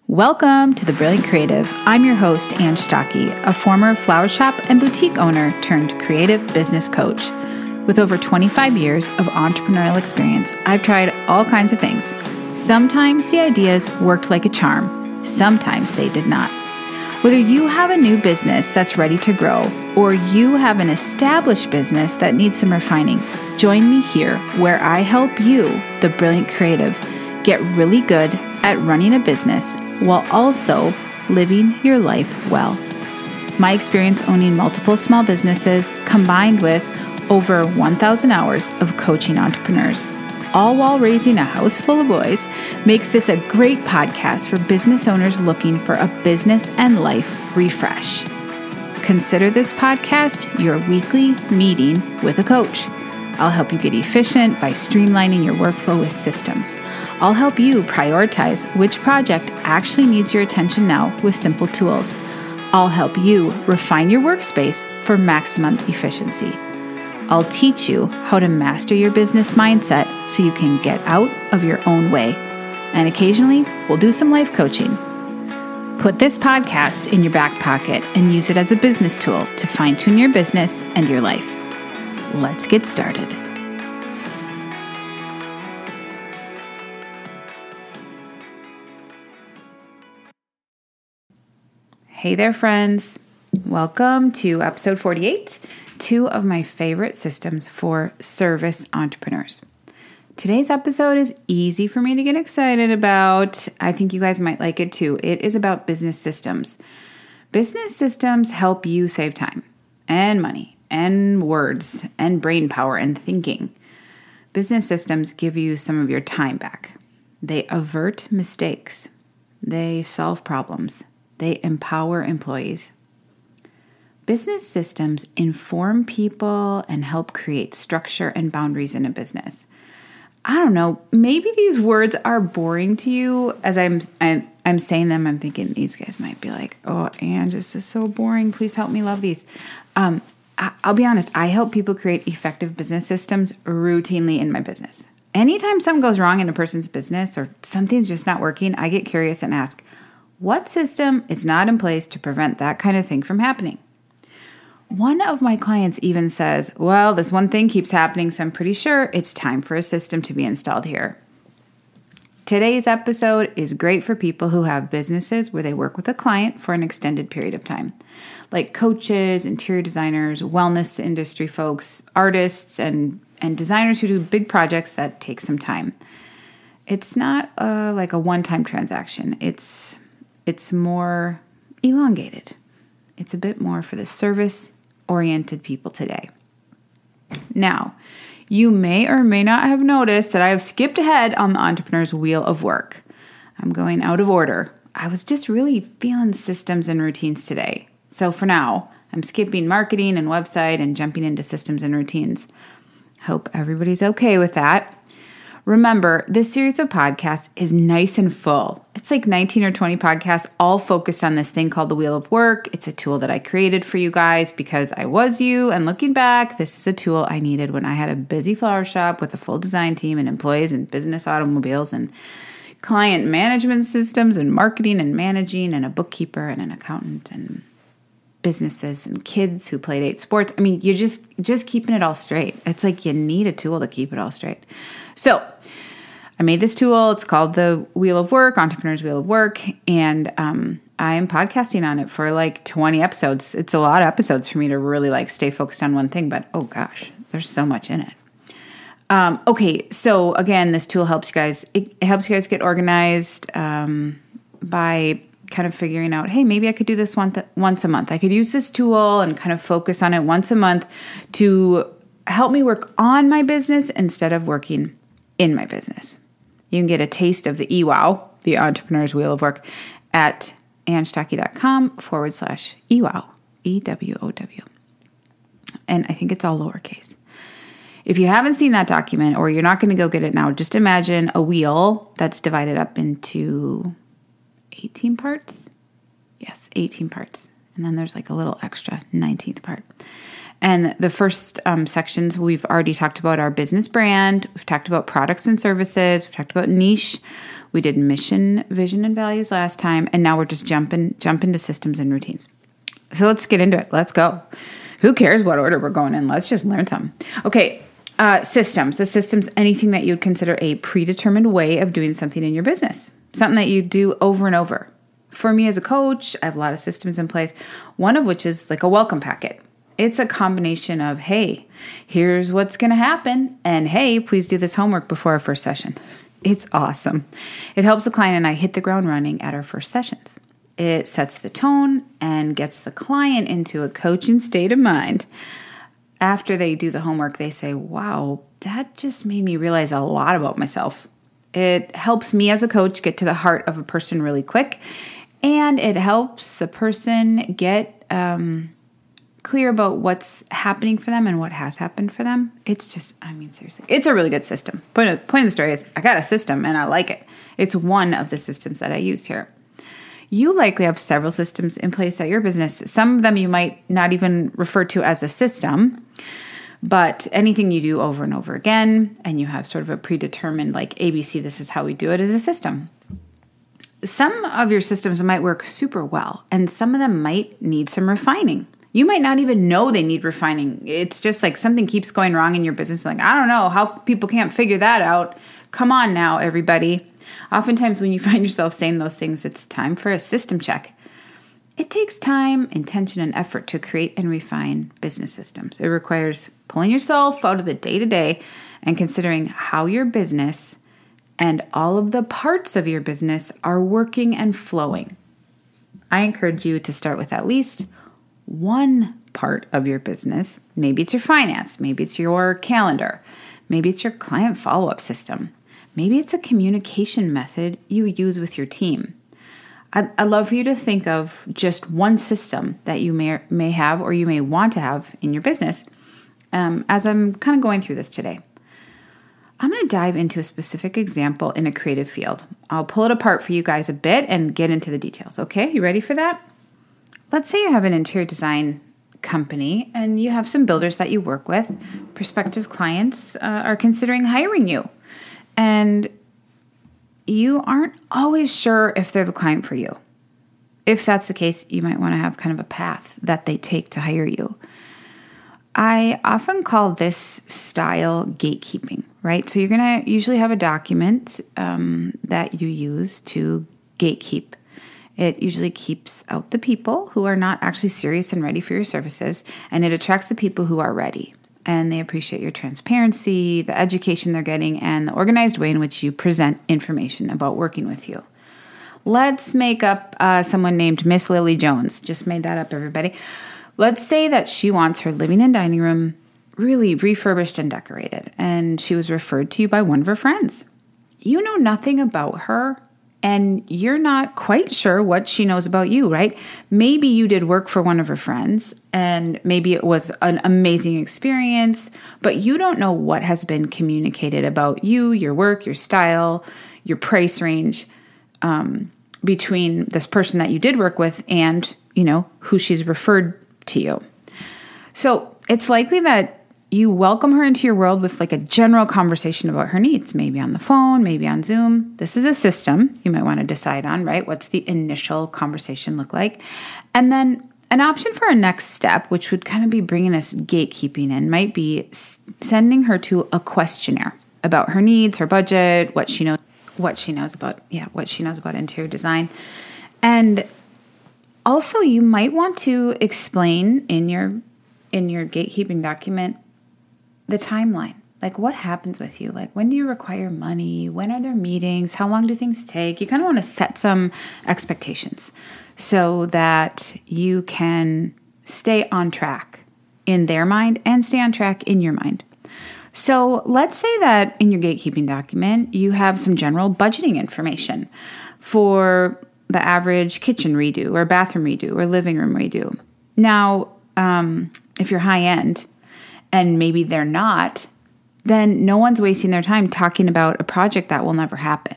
Welcome to The Brilliant Creative. I'm your host, Ange Stocky, a former flower shop and boutique owner turned creative business coach. With over 25 years of entrepreneurial experience, I've tried all kinds of things. Sometimes the ideas worked like a charm. Sometimes they did not. Whether you have a new business that's ready to grow or you have an established business that needs some refining, join me here where I help you, the Brilliant Creative, get really good at running a business while also living your life well. My experience owning multiple small businesses combined with over 1,000 hours of coaching entrepreneurs, all while raising a house full of boys, makes this a great podcast for business owners looking for a business and life refresh. Consider this podcast your weekly meeting with a coach. I'll help you get efficient by streamlining your workflow with systems. I'll help you prioritize which project actually needs your attention now with simple tools. I'll help you refine your workspace for maximum efficiency. I'll teach you how to master your business mindset so you can get out of your own way. And occasionally, we'll do some life coaching. Put this podcast in your back pocket and use it as a business tool to fine-tune your business and your life. Let's get started. Hey there, friends. Welcome to episode 48, two of my favorite systems for service entrepreneurs. Today's episode is easy for me to get excited about. I think you guys might like it too. It is about business systems. Business systems help you save time and money and words and brain power and thinking. Business systems give you some of your time back. They avert mistakes. They solve problems. They empower employees. Business systems inform people and help create structure and boundaries in a business. I don't know, maybe these words are boring to you. As I'm saying them, I'm thinking these guys might be like, oh, Ange, this is so boring. Please help me love these. I'll be honest, I help people create effective business systems routinely in my business. Anytime something goes wrong in a person's business or something's just not working, I get curious and ask, what system is not in place to prevent that kind of thing from happening? One of my clients even says, well, this one thing keeps happening, so I'm pretty sure it's time for a system to be installed here. Today's episode is great for people who have businesses where they work with a client for an extended period of time, like coaches, interior designers, wellness industry folks, artists, and designers who do big projects that take some time. It's not like a one-time transaction. It's more elongated. It's a bit more for the service-oriented people today. Now, you may or may not have noticed that I have skipped ahead on the entrepreneur's wheel of work. I'm going out of order. I was just really feeling systems and routines today. So for now, I'm skipping marketing and website and jumping into systems and routines. Hope everybody's okay with that. Remember, this series of podcasts is nice and full. It's like 19 or 20 podcasts all focused on this thing called the Wheel of Work. It's a tool that I created for you guys because I was you, and looking back, this is a tool I needed when I had a busy flower shop with a full design team and employees and business automobiles and client management systems and marketing and managing and a bookkeeper and an accountant and businesses and kids who played 8 sports. I mean, you're just keeping it all straight. It's like you need a tool to keep it all straight. So I made this tool. It's called the Wheel of Work, Entrepreneur's Wheel of Work, and I am podcasting on it for like 20 episodes. It's a lot of episodes for me to really like stay focused on one thing, but oh gosh, there's so much in it. Okay, so again, this tool helps you guys. It helps you guys get organized by kind of figuring out, hey, maybe I could do this once a month. I could use this tool and kind of focus on it once a month to help me work on my business instead of working in my business. You can get a taste of the EWOW, the Entrepreneur's Wheel of Work, at angestocky.com/EWOW, EWOW. And I think it's all lowercase. If you haven't seen that document or you're not going to go get it now, just imagine a wheel that's divided up into 18 parts. Yes, 18 parts. And then there's like a little extra 19th part. And the first sections, we've already talked about our business brand. We've talked about products and services. We've talked about niche. We did mission, vision, and values last time, and now we're just jump into systems and routines. So let's get into it. Let's go. Who cares what order we're going in? Let's just learn some. Okay, systems. The system's anything that you'd consider a predetermined way of doing something in your business, something that you do over and over. For me as a coach, I have a lot of systems in place, one of which is like a welcome packet. It's a combination of, hey, here's what's going to happen, and hey, please do this homework before our first session. It's awesome. It helps the client and I hit the ground running at our first sessions. It sets the tone and gets the client into a coaching state of mind. After they do the homework, they say, wow, that just made me realize a lot about myself. It helps me as a coach get to the heart of a person really quick, and it helps the person get clear about what's happening for them and what has happened for them. It's just, seriously, it's a really good system. Point of the story is I got a system and I like it. It's one of the systems that I used here. You likely have several systems in place at your business. Some of them you might not even refer to as a system, but anything you do over and over again, and you have sort of a predetermined like ABC, this is how we do it, as a system. Some of your systems might work super well, and some of them might need some refining. You might not even know they need refining. It's just like something keeps going wrong in your business. Like, I don't know how people can't figure that out. Come on now, everybody. Oftentimes when you find yourself saying those things, it's time for a system check. It takes time, intention, and effort to create and refine business systems. It requires pulling yourself out of the day-to-day and considering how your business and all of the parts of your business are working and flowing. I encourage you to start with at least one part of your business. Maybe it's your finance. Maybe it's your calendar. Maybe it's your client follow-up system. Maybe it's a communication method you use with your team. I'd love for you to think of just one system that you may have or you may want to have in your business as I'm kind of going through this today. I'm going to dive into a specific example in a creative field. I'll pull it apart for you guys a bit and get into the details. Okay, you ready for that? Let's say you have an interior design company and you have some builders that you work with. Prospective clients are considering hiring you, and you aren't always sure if they're the client for you. If that's the case, you might want to have kind of a path that they take to hire you. I often call this style gatekeeping, right? So you're going to usually have a document that you use to gatekeep. It usually keeps out the people who are not actually serious and ready for your services, and it attracts the people who are ready. And they appreciate your transparency, the education they're getting, and the organized way in which you present information about working with you. Let's make up someone named Miss Lily Jones. Just made that up, everybody. Let's say that she wants her living and dining room really refurbished and decorated, and she was referred to you by one of her friends. You know nothing about her, and you're not quite sure what she knows about you, right? Maybe you did work for one of her friends, and maybe it was an amazing experience, but you don't know what has been communicated about you, your work, your style, your price range between this person that you did work with and, who she's referred to you. So it's likely that you welcome her into your world with like a general conversation about her needs, maybe on the phone, maybe on Zoom. This is a system you might want to decide on, right? What's the initial conversation look like? And then an option for a next step, which would kind of be bringing this gatekeeping in, might be sending her to a questionnaire about her needs, her budget, what she knows about interior design. And also, you might want to explain in your gatekeeping document the timeline. Like, what happens with you? Like, when do you require money? When are there meetings? How long do things take? You kind of want to set some expectations so that you can stay on track in their mind and stay on track in your mind. So let's say that in your gatekeeping document, you have some general budgeting information for the average kitchen redo or bathroom redo or living room redo. Now, if you're high end and maybe they're not, then no one's wasting their time talking about a project that will never happen.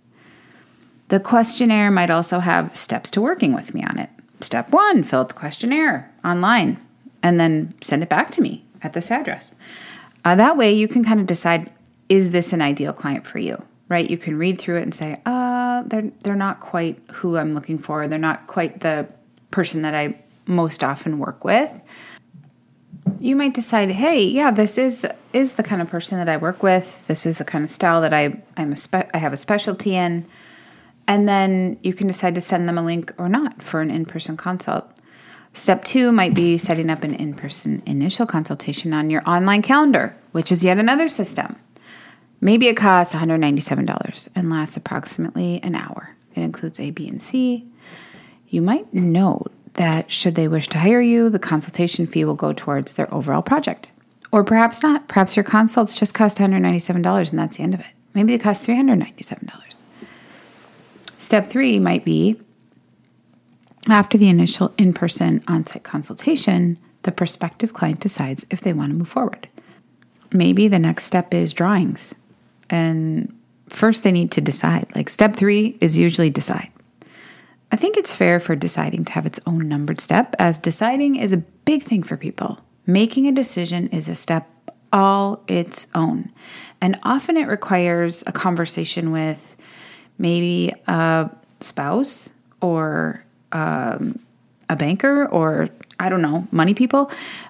The questionnaire might also have steps to working with me on it. Step 1, fill out the questionnaire online and then send it back to me at this address. That way you can kind of decide, is this an ideal client for you, right? You can read through it and say, they're not quite who I'm looking for. They're not quite the person that I most often work with. You might decide, hey, yeah, this is the kind of person that I work with. This is the kind of style that I have a specialty in. And then you can decide to send them a link or not for an in-person consult. Step 2 might be setting up an in-person initial consultation on your online calendar, which is yet another system. Maybe it costs $197 and lasts approximately an hour. It includes A, B, and C. You might note that should they wish to hire you, the consultation fee will go towards their overall project. Or perhaps not. Perhaps your consults just cost $197 and that's the end of it. Maybe it costs $397. Step 3 might be, after the initial in-person on-site consultation, the prospective client decides if they want to move forward. Maybe the next step is drawings. And first they need to decide. Like step 3 is usually decide. I think it's fair for deciding to have its own numbered step, as deciding is a big thing for people. Making a decision is a step all its own. And often it requires a conversation with maybe a spouse or a banker or, I don't know, money people.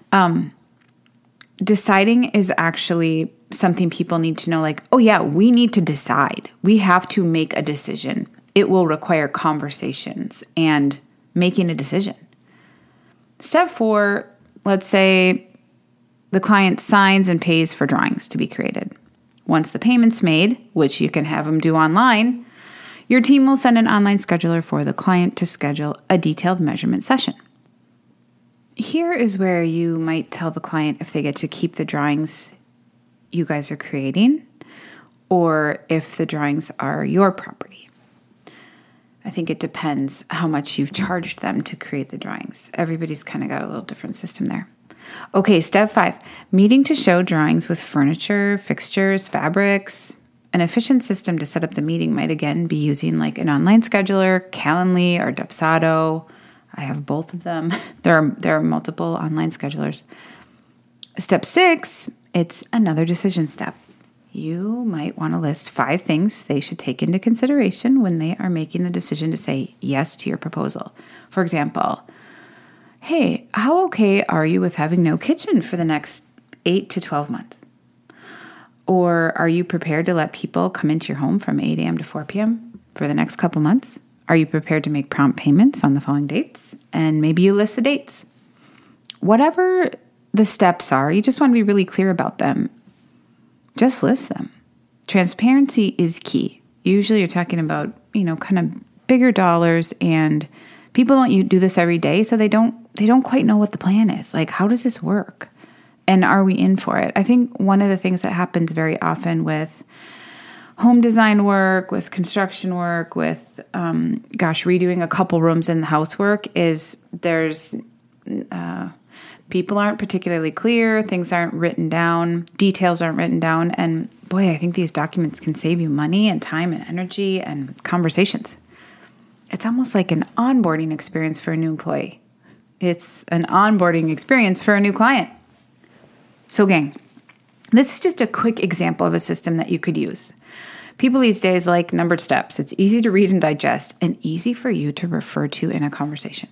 Deciding is actually something people need to know, like, oh yeah, we need to decide. We have to make a decision. It will require conversations and making a decision. Step 4, let's say the client signs and pays for drawings to be created. Once the payment's made, which you can have them do online, your team will send an online scheduler for the client to schedule a detailed measurement session. Here is where you might tell the client if they get to keep the drawings you guys are creating or if the drawings are your property. I think it depends how much you've charged them to create the drawings. Everybody's kind of got a little different system there. Okay, step 5, meeting to show drawings with furniture, fixtures, fabrics. An efficient system to set up the meeting might again be using like an online scheduler, Calendly, or Dubsado. I have both of them. There are multiple online schedulers. Step 6, it's another decision step. You might want to list 5 things they should take into consideration when they are making the decision to say yes to your proposal. For example, hey, how okay are you with having no kitchen for the next 8 to 12 months? Or are you prepared to let people come into your home from 8 a.m. to 4 p.m. for the next couple months? Are you prepared to make prompt payments on the following dates? And maybe you list the dates. Whatever the steps are, you just want to be really clear about them. Just list them. Transparency is key. Usually you're talking about, kind of bigger dollars, and people don't do this every day, so they don't quite know what the plan is. Like, how does this work? And are we in for it? I think one of the things that happens very often with home design work, with construction work, with, redoing a couple rooms in the housework is there's people aren't particularly clear, things aren't written down, details aren't written down, and boy, I think these documents can save you money and time and energy and conversations. It's almost like an onboarding experience for a new employee. It's an onboarding experience for a new client. So gang, this is just a quick example of a system that you could use. People these days like numbered steps. It's easy to read and digest and easy for you to refer to in a conversation.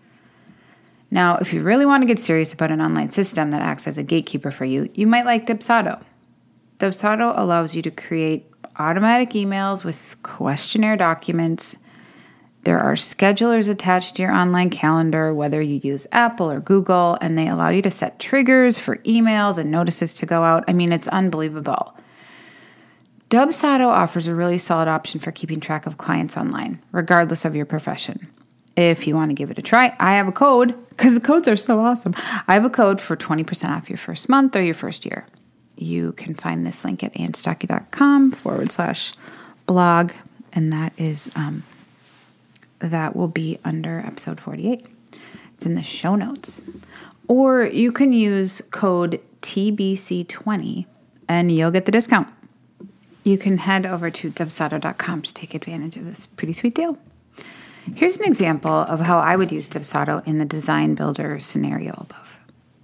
Now, if you really want to get serious about an online system that acts as a gatekeeper for you, you might like Dubsado. Dubsado allows you to create automatic emails with questionnaire documents. There are schedulers attached to your online calendar, whether you use Apple or Google, and they allow you to set triggers for emails and notices to go out. I mean, it's unbelievable. Dubsado offers a really solid option for keeping track of clients online, regardless of your profession. If you want to give it a try, I have a code, because the codes are so awesome. I have a code for 20% off your first month or your first year. You can find this link at AnnStokke.com/blog, and that is... that will be under episode 48. It's in the show notes. Or you can use code TBC20 and you'll get the discount. You can head over to Dubsado.com to take advantage of this pretty sweet deal. Here's an example of how I would use Dubsado in the design builder scenario above.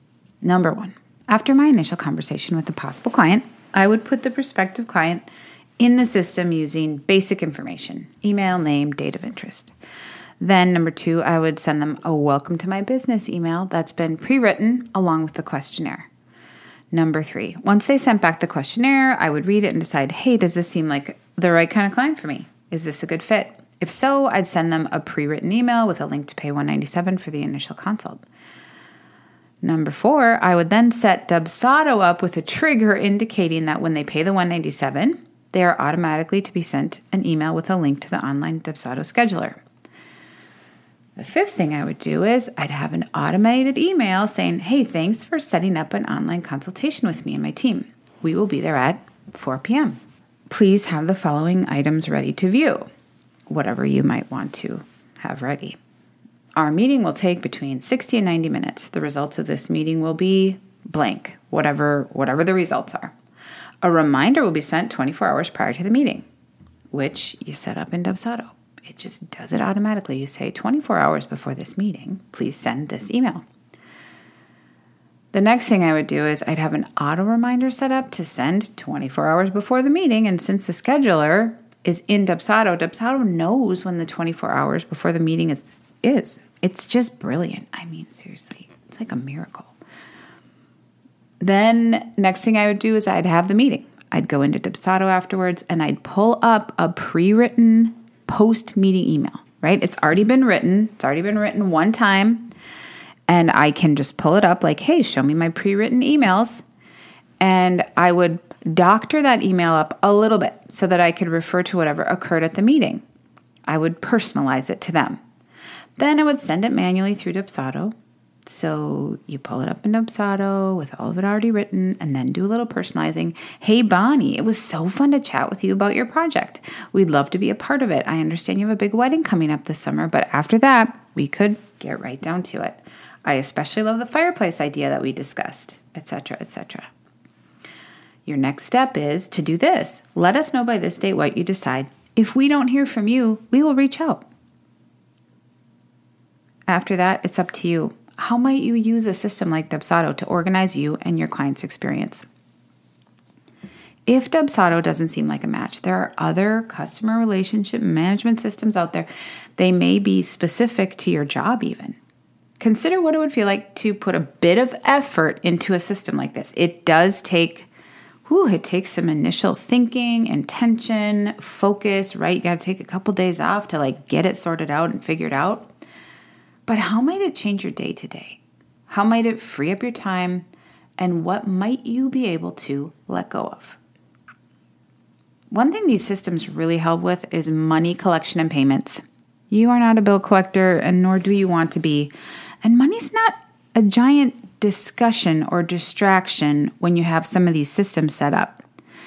Number 1, after my initial conversation with the possible client, I would put the prospective client in the system using basic information, email, name, date of interest. Then number 2, I would send them a welcome to my business email that's been pre-written along with the questionnaire. Number 3, once they sent back the questionnaire, I would read it and decide, hey, does this seem like the right kind of client for me? Is this a good fit? If so, I'd send them a pre-written email with a link to pay $197 for the initial consult. Number 4, I would then set Dubsado up with a trigger indicating that when they pay the $197, they are automatically to be sent an email with a link to the online Dubsado scheduler. The 5th thing I would do is I'd have an automated email saying, hey, thanks for setting up an online consultation with me and my team. We will be there at 4 p.m. Please have the following items ready to view, whatever you might want to have ready. Our meeting will take between 60 and 90 minutes. The results of this meeting will be blank, whatever the results are. A reminder will be sent 24 hours prior to the meeting, which you set up in Dubsado. It just does it automatically. You say 24 hours before this meeting, please send this email. The next thing I would do is I'd have an auto reminder set up to send 24 hours before the meeting. And since the scheduler is in Dubsado, Dubsado knows when the 24 hours before the meeting is. It's just brilliant. I mean, seriously, it's like a miracle. Then next thing I would do is I'd have the meeting. I'd go into Dubsado afterwards and I'd pull up a pre-written post-meeting email, right? It's already been written. It's already been written one time. And I can just pull it up like, hey, show me my pre-written emails. And I would doctor that email up a little bit so that I could refer to whatever occurred at the meeting. I would personalize it to them. Then I would send it manually through Dubsado. So you pull it up in Dubsado with all of it already written and then do a little personalizing. Hey, Bonnie, it was so fun to chat with you about your project. We'd love to be a part of it. I understand you have a big wedding coming up this summer, but after that, we could get right down to it. I especially love the fireplace idea that we discussed, etc., etc. Your next step is to do this. Let us know by this date what you decide. If we don't hear from you, we will reach out. After that, it's up to you. How might you use a system like Dubsado to organize you and your client's experience? If Dubsado doesn't seem like a match, there are other customer relationship management systems out there. They may be specific to your job even. Consider what it would feel like to put a bit of effort into a system like this. It does take, it takes some initial thinking, intention, focus, right? You got to take a couple days off to get it sorted out and figured out. But how might it change your day to day? How might it free up your time? And what might you be able to let go of? One thing these systems really help with is money collection and payments. You are not a bill collector, and nor do you want to be. And money's not a giant discussion or distraction when you have some of these systems set up.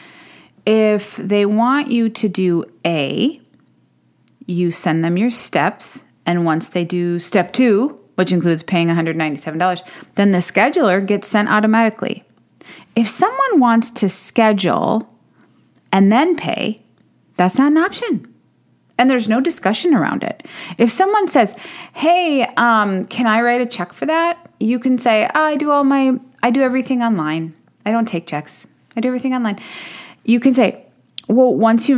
If they want you to do A, you send them your steps. And once they do step 2, which includes paying $197, then the scheduler gets sent automatically. If someone wants to schedule and then pay, that's not an option. And there's no discussion around it. If someone says, hey, can I write a check for that? You can say, I do everything online. I don't take checks. I do everything online. You can say, well,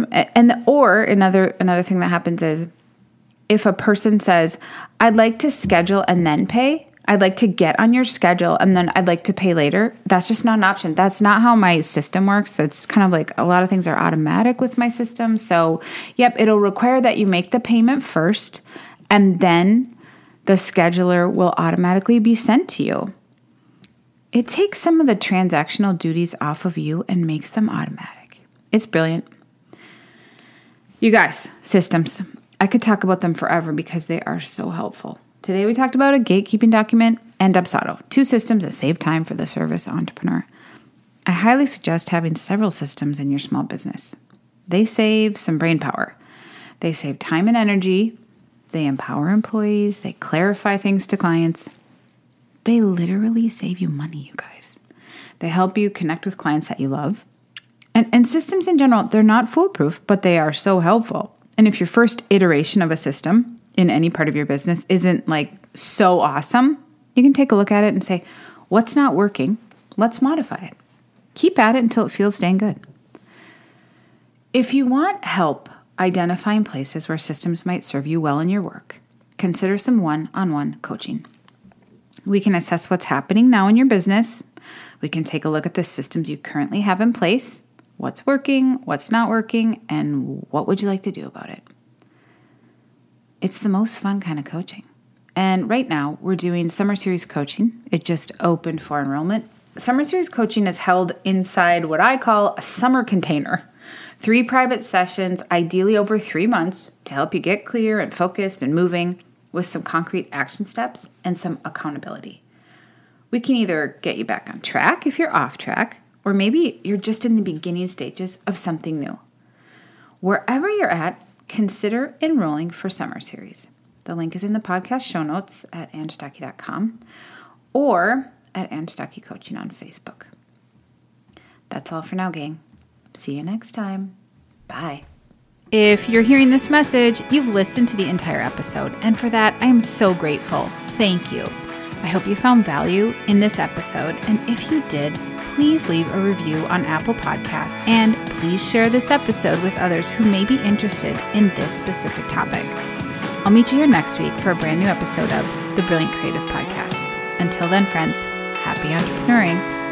or another thing that happens is, if a person says, I'd like to schedule and then pay, I'd like to get on your schedule and then I'd like to pay later, that's just not an option. That's not how my system works. That's kind of like a lot of things are automatic with my system. So, it'll require that you make the payment first and then the scheduler will automatically be sent to you. It takes some of the transactional duties off of you and makes them automatic. It's brilliant. You guys, systems. I could talk about them forever because they are so helpful. Today we talked about a gatekeeping document and Dubsado, 2 systems that save time for the service entrepreneur. I highly suggest having several systems in your small business. They save some brain power. They save time and energy. They empower employees. They clarify things to clients. They literally save you money, you guys. They help you connect with clients that you love. And systems in general, they're not foolproof, but they are so helpful. And if your first iteration of a system in any part of your business isn't so awesome, you can take a look at it and say, what's not working? Let's modify it. Keep at it until it feels dang good. If you want help identifying places where systems might serve you well in your work, consider some one-on-one coaching. We can assess what's happening now in your business. We can take a look at the systems you currently have in place, what's working, what's not working, and what would you like to do about it. It's the most fun kind of coaching. And right now, we're doing Summer Series coaching. It just opened for enrollment. Summer Series coaching is held inside what I call a summer container. 3 private sessions, ideally over 3 months, to help you get clear and focused and moving with some concrete action steps and some accountability. We can either get you back on track if you're off track, or maybe you're just in the beginning stages of something new. Wherever you're at, consider enrolling for Summer Series. The link is in the podcast show notes at AnnStocky.com or at AnnStocky Coaching on Facebook. That's all for now, gang. See you next time. Bye. If you're hearing this message, you've listened to the entire episode, and for that, I am so grateful. Thank you. I hope you found value in this episode, and if you did, please leave a review on Apple Podcasts, and please share this episode with others who may be interested in this specific topic. I'll meet you here next week for a brand new episode of the Brilliant Creative Podcast. Until then, friends, happy entrepreneuring.